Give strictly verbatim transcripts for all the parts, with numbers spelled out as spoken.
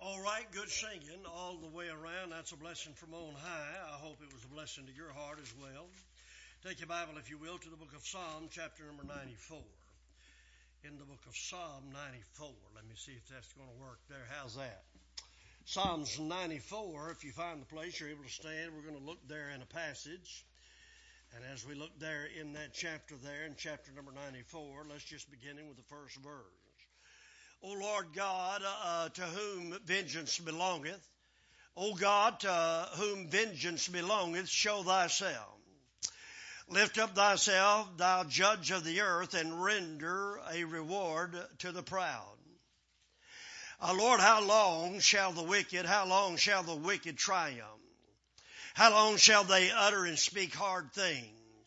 All right, good singing all the way around. That's a blessing from on high. I hope it was a blessing to your heart as well. Take your Bible, if you will, to the book of Psalm, chapter number ninety-four. In the book of Psalm ninety-four. Let me see if that's going to work there. How's that? Psalms ninety-four, if you find the place, you're able to stand. We're going to look there in a passage. And as we look there in that chapter there, in chapter number ninety-four, let's just begin with the first verse. O Lord God, uh, to whom vengeance belongeth, O God, to whom vengeance belongeth, show thyself. Lift up thyself, thou judge of the earth, and render a reward to the proud. Uh, Lord, how long shall the wicked, how long shall the wicked triumph? How long shall they utter and speak hard things?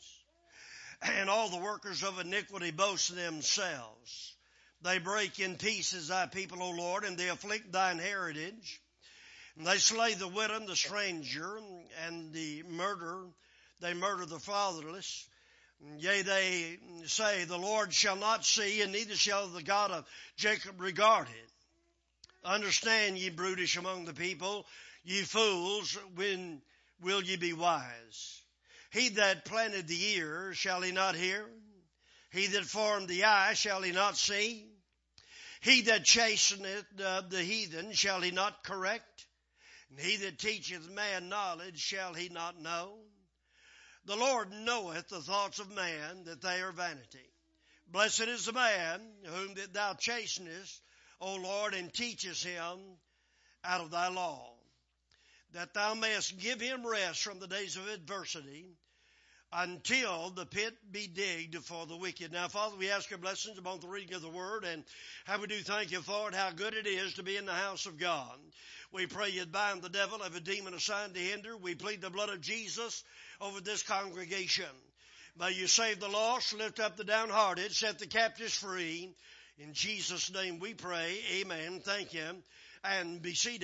And all the workers of iniquity boast themselves. They break in pieces thy people, O Lord, and they afflict thine heritage. And they slay the widow and the stranger, and the murder, they murder the fatherless. Yea, they say, the Lord shall not see, and neither shall the God of Jacob regard it. Understand, ye brutish among the people, ye fools, when will ye be wise? He that planted the ear, shall he not hear? He that formed the eye, shall he not see? He that chasteneth uh, the heathen, shall he not correct? And he that teacheth man knowledge, shall he not know? The Lord knoweth the thoughts of man, that they are vanity. Blessed is the man whom that thou chastenest, O Lord, and teachest him out of thy law, that thou mayest give him rest from the days of adversity, until the pit be digged for the wicked. Now, Father, we ask your blessings upon the reading of the word, and how we do thank you for it, how good it is to be in the house of God. We pray you'd bind the devil, every demon assigned to hinder. We plead the blood of Jesus over this congregation. May you save the lost, lift up the downhearted, set the captives free. In Jesus' name we pray. Amen. Thank you. And be seated.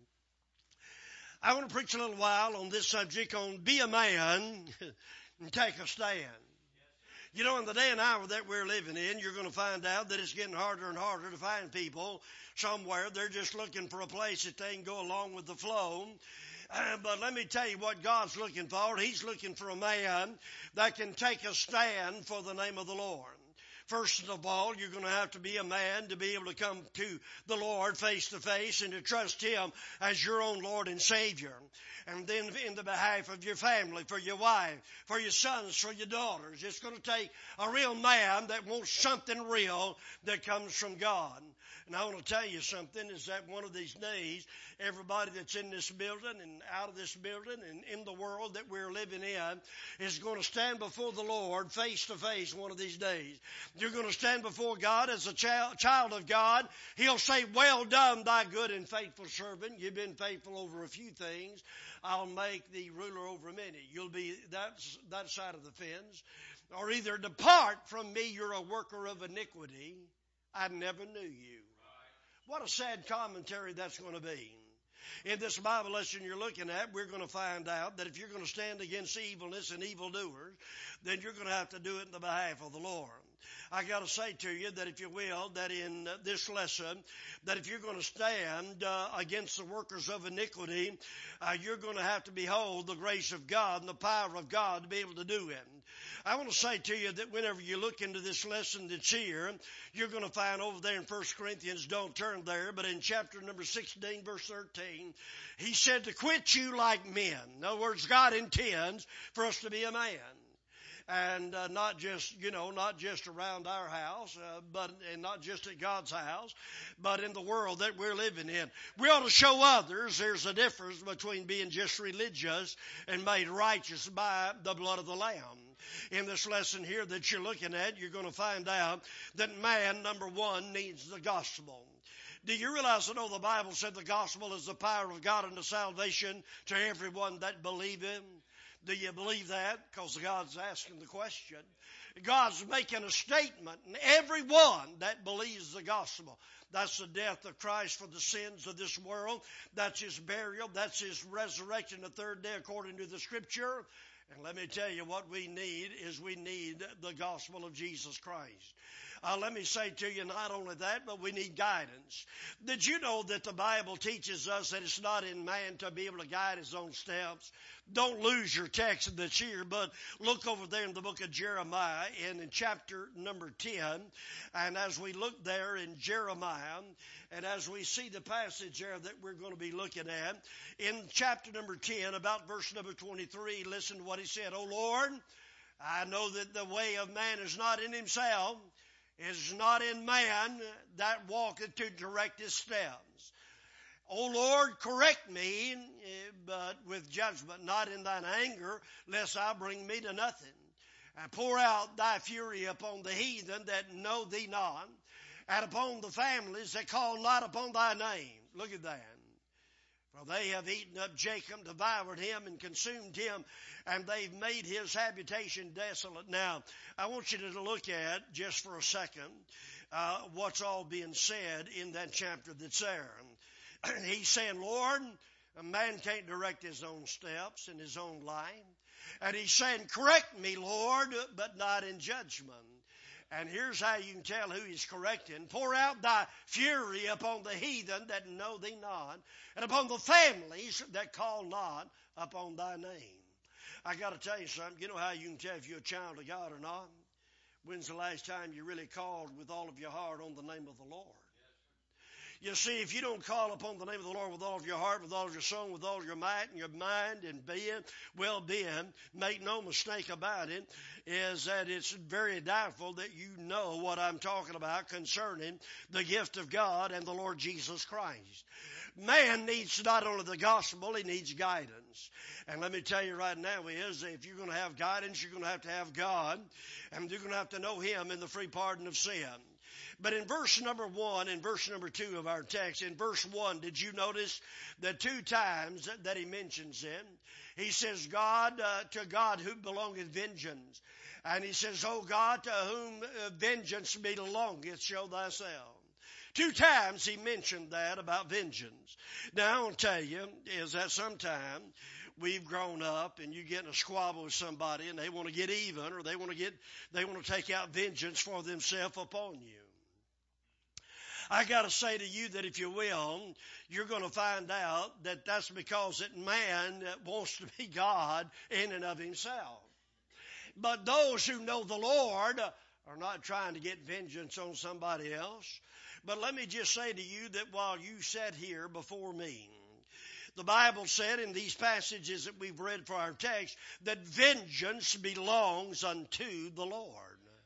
I want to preach a little while on this subject on be a man and take a stand. You know, in the day and hour that we're living in, you're going to find out that it's getting harder and harder to find people somewhere. They're just looking for a place that they can go along with the flow. Uh, but let me tell you what God's looking for. He's looking for a man that can take a stand for the name of the Lord. First of all, you're going to have to be a man to be able to come to the Lord face to face and to trust Him as your own Lord and Savior. And then in the behalf of your family, for your wife, for your sons, for your daughters. It's going to take a real man that wants something real that comes from God. And I want to tell you something, is that one of these days, everybody that's in this building and out of this building and in the world that we're living in is going to stand before the Lord face to face one of these days. You're going to stand before God as a child, child of God. He'll say, well done, thy good and faithful servant. You've been faithful over a few things. I'll make thee ruler over many. You'll be that, that side of the fence. Or either depart from me, you're a worker of iniquity. I never knew you. What a sad commentary that's going to be. In this Bible lesson you're looking at, we're going to find out that if you're going to stand against evilness and evildoers, then you're going to have to do it in the behalf of the Lord. I got to say to you that if you will, that in this lesson, that if you're going to stand uh, against the workers of iniquity, uh, you're going to have to behold the grace of God and the power of God to be able to do it. I want to say to you that whenever you look into this lesson that's here, you're going to find over there in First Corinthians, don't turn there, but in chapter number sixteen, verse thirteen, he said to quit you like men. In other words, God intends for us to be a man. And uh, not just, you know, not just around our house, uh, but and not just at God's house, but in the world that we're living in. We ought to show others there's a difference between being just religious and made righteous by the blood of the Lamb. In this lesson here that you're looking at, you're going to find out that man, number one, needs the gospel. Do you realize that, oh, the Bible said the gospel is the power of God unto salvation to everyone that believe him? Do you believe that? Because God's asking the question. God's making a statement, and everyone that believes the gospel, that's the death of Christ for the sins of this world, that's his burial, that's his resurrection the third day according to the scripture. And let me tell you, what we need is we need the gospel of Jesus Christ. Uh, let me say to you, not only that, but we need guidance. Did you know that the Bible teaches us that it's not in man to be able to guide his own steps? Don't lose your text this year, but look over there in the book of Jeremiah and in chapter number ten. And as we look there in Jeremiah, and as we see the passage there that we're going to be looking at, in chapter number ten, about verse number twenty-three, listen to what he said. "O Lord, I know that the way of man is not in himself, is not in man that walketh to direct his steps. O Lord, correct me, but with judgment, not in thine anger, lest I bring me to nothing. And pour out thy fury upon the heathen that know thee not, and upon the families that call not upon thy name." Look at that. "For they have eaten up Jacob, devoured him, and consumed him, and they've made his habitation desolate." Now, I want you to look at, just for a second, uh, what's all being said in that chapter that's there. He's saying, Lord, a man can't direct his own steps in his own life. And he's saying, correct me, Lord, but not in judgment. And here's how you can tell who he's correcting. "Pour out thy fury upon the heathen that know thee not, and upon the families that call not upon thy name." I got to tell you something. You know how you can tell if you're a child of God or not? When's the last time you really called with all of your heart on the name of the Lord? You see, if you don't call upon the name of the Lord with all of your heart, with all of your soul, with all of your might and your mind and being, well-being, make no mistake about it, is that it's very doubtful that you know what I'm talking about concerning the gift of God and the Lord Jesus Christ. Man needs not only the gospel, he needs guidance. And let me tell you right now is, if you're going to have guidance, you're going to have to have God, and you're going to have to know him in the free pardon of sin. But in verse number one and verse number two of our text, in verse one, did you notice the two times that he mentions it? He says, God, uh, to God who belongeth vengeance. And he says, O God, to whom uh, vengeance belongeth, show thyself. Two times he mentioned that about vengeance. Now, I want to tell you is that sometime we've grown up and you get in a squabble with somebody and they want to get even, or they want to get, they want to take out vengeance for themselves upon you. I got to say to you that if you will, you're going to find out that that's because that man wants to be God in and of himself. But those who know the Lord are not trying to get vengeance on somebody else. But let me just say to you that while you sat here before me, the Bible said in these passages that we've read for our text that vengeance belongs unto the Lord.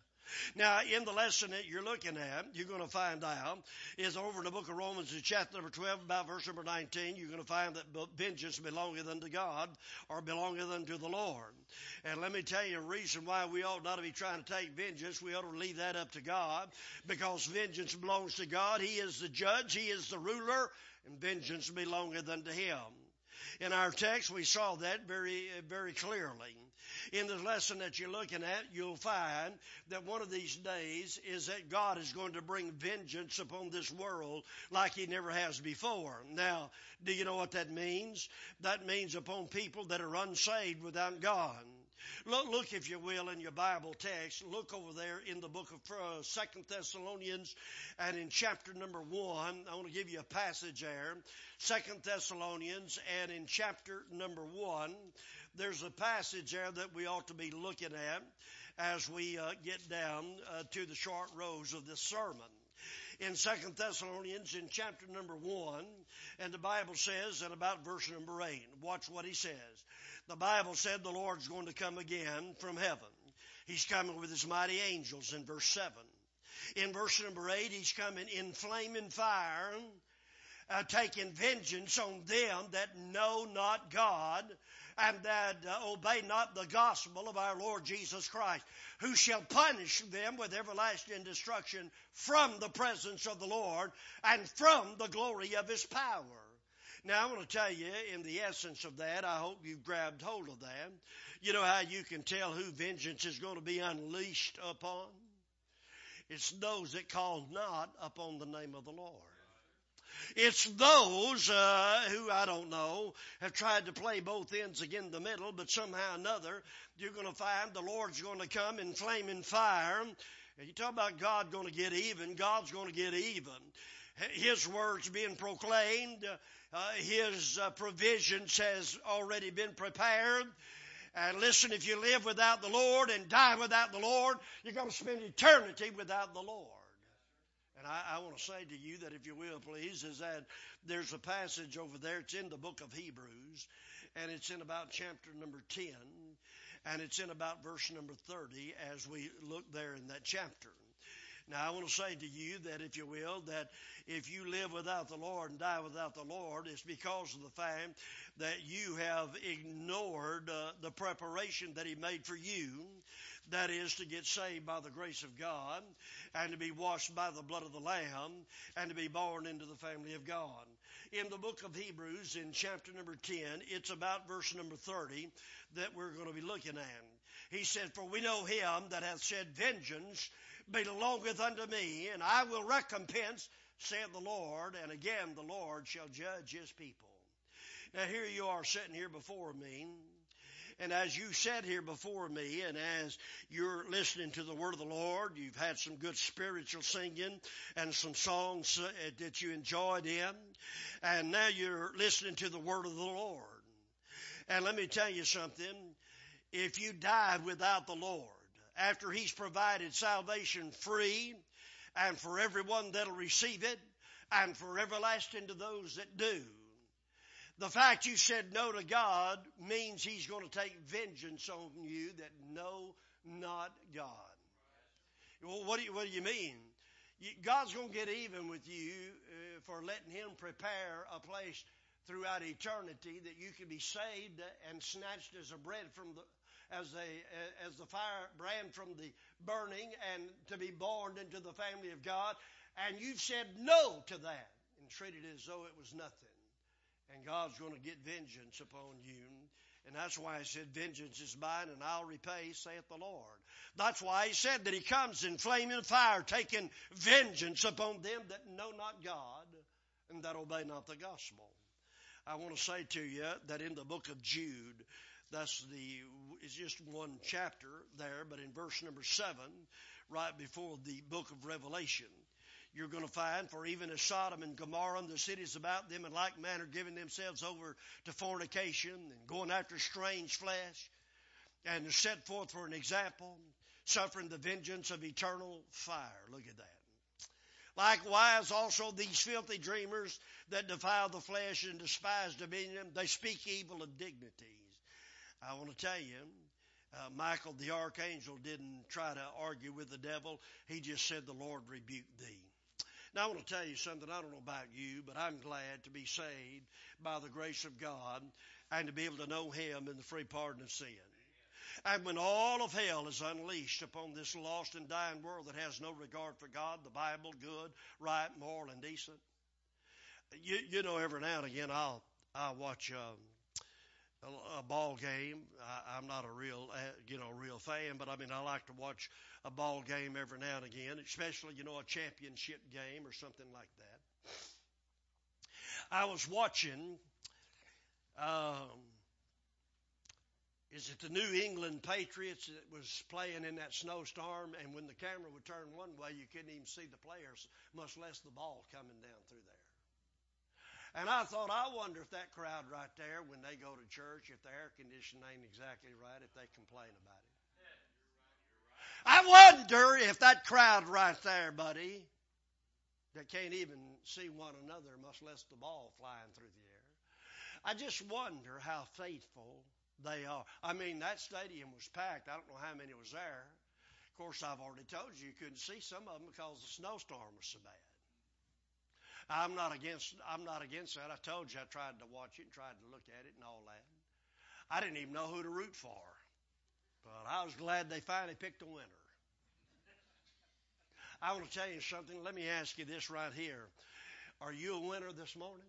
Now, in the lesson that you're looking at, you're going to find out, is over in the book of Romans, in chapter number twelve, about verse number nineteen, you're going to find that vengeance belongeth unto God, or belongeth unto the Lord. And let me tell you a reason why we ought not to be trying to take vengeance. We ought to leave that up to God, because vengeance belongs to God. He is the judge, he is the ruler, and vengeance belongeth unto him. In our text, we saw that very, very clearly. In the lesson that you're looking at, you'll find that one of these days is that God is going to bring vengeance upon this world like he never has before. Now, do you know what that means? That means upon people that are unsaved without God. Look, look, if you will, in your Bible text, look over there in the book of uh, Second Thessalonians, and in chapter number one, I want to give you a passage there. Second Thessalonians, and in chapter number one, there's a passage there that we ought to be looking at as we uh, get down uh, to the short rows of this sermon. In Second Thessalonians, in chapter number one, and the Bible says, and about verse number eight, watch what he says. The Bible said the Lord's going to come again from heaven. He's coming with his mighty angels in verse seven. In verse number eight, he's coming in flaming fire, uh, taking vengeance on them that know not God, and that uh, obey not the gospel of our Lord Jesus Christ, who shall punish them with everlasting destruction from the presence of the Lord and from the glory of his power. Now, I want to tell you, in the essence of that, I hope you've grabbed hold of that. You know how you can tell who vengeance is going to be unleashed upon? It's those that call not upon the name of the Lord. It's those uh, who, I don't know, have tried to play both ends again the middle, but somehow or another, you're going to find the Lord's going to come in flaming fire, And you talk about God going to get even, God's going to get even. His word's being proclaimed. Uh, his uh, provisions has already been prepared. And listen, if you live without the Lord and die without the Lord, you're going to spend eternity without the Lord. And I, I want to say to you that, if you will, please, is that there's a passage over there. It's in the book of Hebrews, and it's in about chapter number ten, and it's in about verse number thirty as we look there in that chapter. Now, I want to say to you that, if you will, that if you live without the Lord and die without the Lord, it's because of the fact that you have ignored uh, the preparation that He made for you. That is, to get saved by the grace of God, and to be washed by the blood of the Lamb, and to be born into the family of God. In the book of Hebrews, in chapter number ten, it's about verse number thirty that we're going to be looking at. He said, "For we know Him that hath said, Vengeance belongeth unto me, and I will recompense, saith the Lord, and again the Lord shall judge His people." Now here you are sitting here before me, and as you sat here before me, and as you're listening to the word of the Lord, you've had some good spiritual singing and some songs that you enjoyed in, and now you're listening to the word of the Lord. And let me tell you something, if you died without the Lord, after He's provided salvation free, and for everyone that'll receive it, and for everlasting to those that do, the fact you said no to God means He's going to take vengeance on you that know not God. Well, what do you, what do you mean? You, God's going to get even with you uh, for letting Him prepare a place throughout eternity that you can be saved and snatched as a bread from the as a as the fire brand from the burning, and to be born into the family of God, and you've said no to that and treated it as though it was nothing. And God's going to get vengeance upon you. And that's why He said, Vengeance is mine, and I'll repay, saith the Lord. That's why He said that He comes in flaming fire, taking vengeance upon them that know not God and that obey not the gospel. I want to say to you that in the book of Jude, that's the, it's just one chapter there, but in verse number seven, right before the book of Revelation, you're going to find, for even as Sodom and Gomorrah and the cities about them in like manner giving themselves over to fornication and going after strange flesh, and are set forth for an example, suffering the vengeance of eternal fire. Look at that. Likewise also these filthy dreamers that defile the flesh and despise dominion, they speak evil of dignities. I want to tell you, uh, Michael the archangel didn't try to argue with the devil. He just said, the Lord rebuke thee. Now, I want to tell you something. I don't know about you, but I'm glad to be saved by the grace of God and to be able to know Him in the free pardon of sin. And when all of hell is unleashed upon this lost and dying world that has no regard for God, the Bible, good, right, moral, and decent, you, you know, every now and again I'll, I'll watch um, a, a ball game. I, I'm not a real, uh, you know, real fan, but I mean, I like to watch a ball game every now and again, especially, you know, a championship game or something like that. I was watching, um, is it the New England Patriots that was playing in that snowstorm, and when the camera would turn one way, you couldn't even see the players, much less the ball coming down through there. And I thought, I wonder if that crowd right there, when they go to church, if the air conditioning ain't exactly right, if they complain about it. I wonder if that crowd right there, buddy, that can't even see one another, much less the ball flying through the air. I just wonder how faithful they are. I mean, that stadium was packed. I don't know how many was there. Of course, I've already told you you couldn't see some of them because the snowstorm was so bad. I'm not against I'm not against that. I told you I tried to watch it and tried to look at it and all that. I didn't even know who to root for. But I was glad they finally picked a winner. I want to tell you something. Let me ask you this right here. Are you a winner this morning?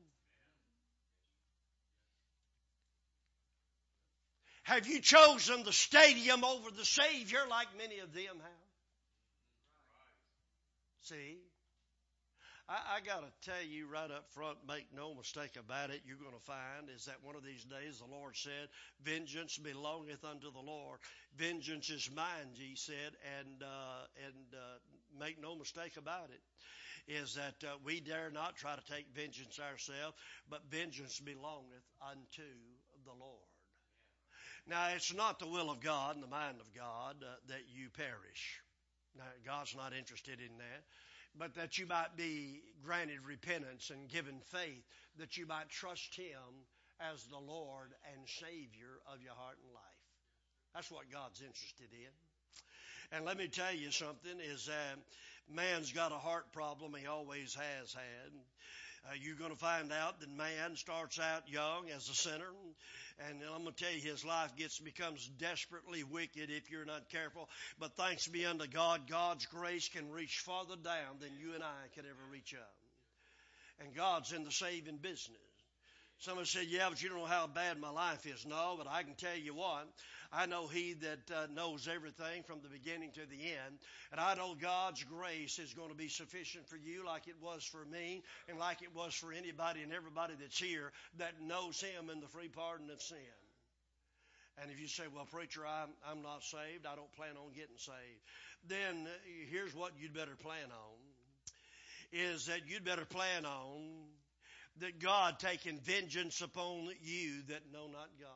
Have you chosen the stadium over the Savior like many of them have? See? I, I got to tell you right up front, make no mistake about it, you're going to find is that one of these days the Lord said, vengeance belongeth unto the Lord. Vengeance is mine, he said, and, uh, and uh, make no mistake about it, is that uh, we dare not try to take vengeance ourselves, but vengeance belongeth unto the Lord. Now, it's not the will of God and the mind of God uh, that you perish. Now, God's not interested in that. But that you might be granted repentance and given faith, that you might trust Him as the Lord and Savior of your heart and life. That's what God's interested in. And let me tell you something, is uh, man's got a heart problem. He always has had. Uh, you're going to find out that man starts out young as a sinner, and I'm going to tell you his life gets becomes desperately wicked if you're not careful. But thanks be unto God, God's grace can reach farther down than you and I could ever reach up. And God's in the saving business. Somebody said, yeah, but you don't know how bad my life is. No, but I can tell you what. I know He that uh, knows everything from the beginning to the end. And I know God's grace is going to be sufficient for you like it was for me and like it was for anybody and everybody that's here that knows Him in the free pardon of sin. And if you say, well, preacher, I'm, I'm not saved, I don't plan on getting saved, then uh, here's what you'd better plan on, is that you'd better plan on that God taking vengeance upon you that know not God.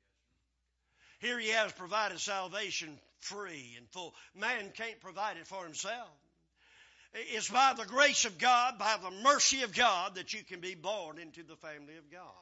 Here He has provided salvation free and full. Man can't provide it for himself. It's by the grace of God, by the mercy of God, that you can be born into the family of God.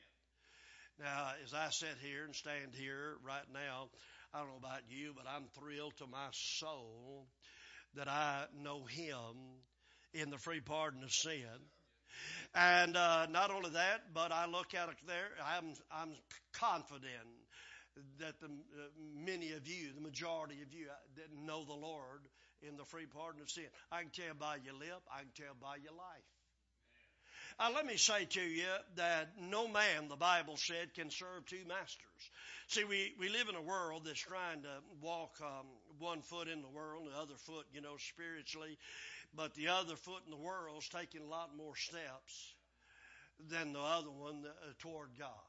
Now, as I sit here and stand here right now, I don't know about you, but I'm thrilled to my soul that I know Him in the free pardon of sin. And uh, not only that, but I look out there, I'm, I'm confident that the uh, many of you, the majority of you that know the Lord in the free pardon of sin. I can tell by your lip, I can tell by your life. Uh, let me say to you that no man, the Bible said, can serve two masters. See, we, we live in a world that's trying to walk um, one foot in the world and the other foot, you know, spiritually. But the other foot in the world's taking a lot more steps than the other one uh, toward God.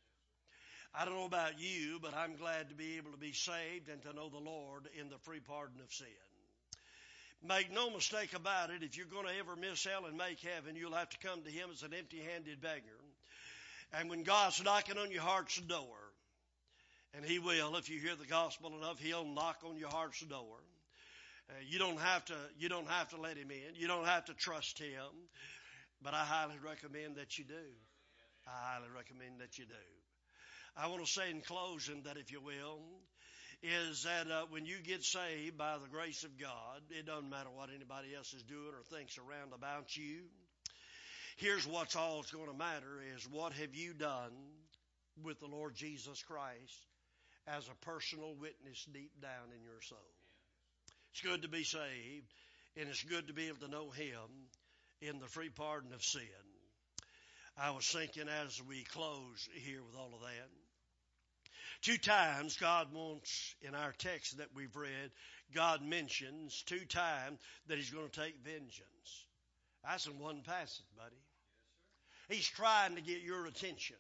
I don't know about you, but I'm glad to be able to be saved and to know the Lord in the free pardon of sin. Make no mistake about it, if you're going to ever miss hell and make heaven, you'll have to come to Him as an empty-handed beggar. And when God's knocking on your heart's door, and He will, if you hear the gospel enough, He'll knock on your heart's door. Uh, you don't have to, you don't have to let Him in. You don't have to trust Him. But I highly recommend that you do. I highly recommend that you do. I want to say in closing that, if you will, is that uh, when you get saved by the grace of God, it doesn't matter what anybody else is doing or thinks around about you. Here's what's all that's going to matter is what have you done with the Lord Jesus Christ as a personal witness deep down in your soul. It's good to be saved, and it's good to be able to know Him in the free pardon of sin. I was thinking as we close here with all of that, two times God wants, in our text that we've read, God mentions two times that He's going to take vengeance. That's in one passage, buddy. He's trying to get your attention.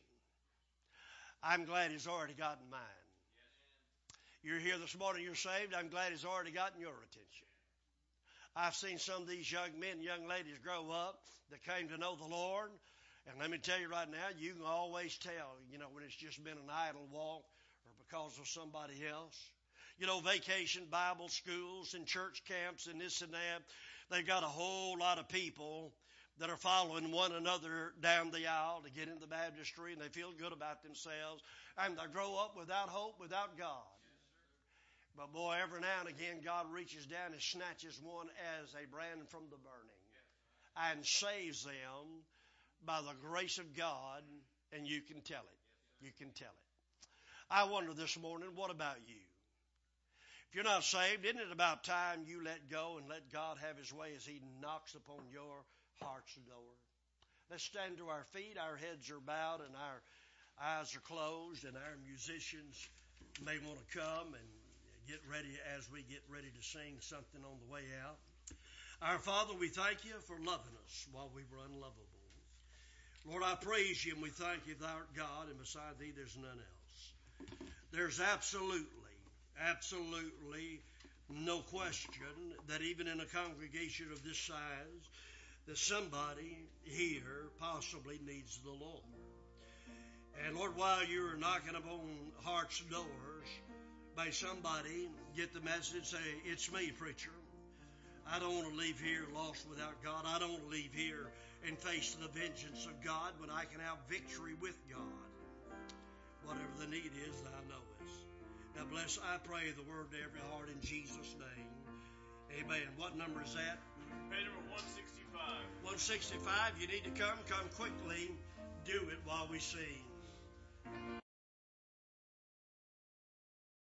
I'm glad He's already gotten mine. You're here this morning, you're saved, I'm glad He's already gotten your attention. I've seen some of these young men and young ladies grow up that came to know the Lord. And let me tell you right now, you can always tell, you know, when it's just been an idle walk or because of somebody else. You know, vacation Bible schools and church camps and this and that, they've got a whole lot of people that are following one another down the aisle to get into the baptistry, and they feel good about themselves. And they grow up without hope, without God. But boy, every now and again, God reaches down and snatches one as a brand from the burning and saves them by the grace of God, and you can tell it. You can tell it. I wonder this morning, what about you? If you're not saved, isn't it about time you let go and let God have His way as He knocks upon your heart's door? Let's stand to our feet. Our heads are bowed and our eyes are closed, and our musicians may want to come and get ready as we get ready to sing something on the way out. Our Father, we thank you for loving us while we were unlovable. Lord, I praise you and we thank you, thou art God, and beside thee there's none else. There's absolutely, absolutely no question that even in a congregation of this size, that somebody here possibly needs the Lord. And Lord, while you're knocking upon hearts' doors, may somebody get the message and say, it's me, preacher. I don't want to leave here lost without God. I don't want to leave here and face the vengeance of God when I can have victory with God. Whatever the need is, thou knowest. Now bless, I pray the word to every heart in Jesus' name. Amen. What number is that? Page number one sixty-five. one sixty-five. You need to come. Come quickly. Do it while we sing.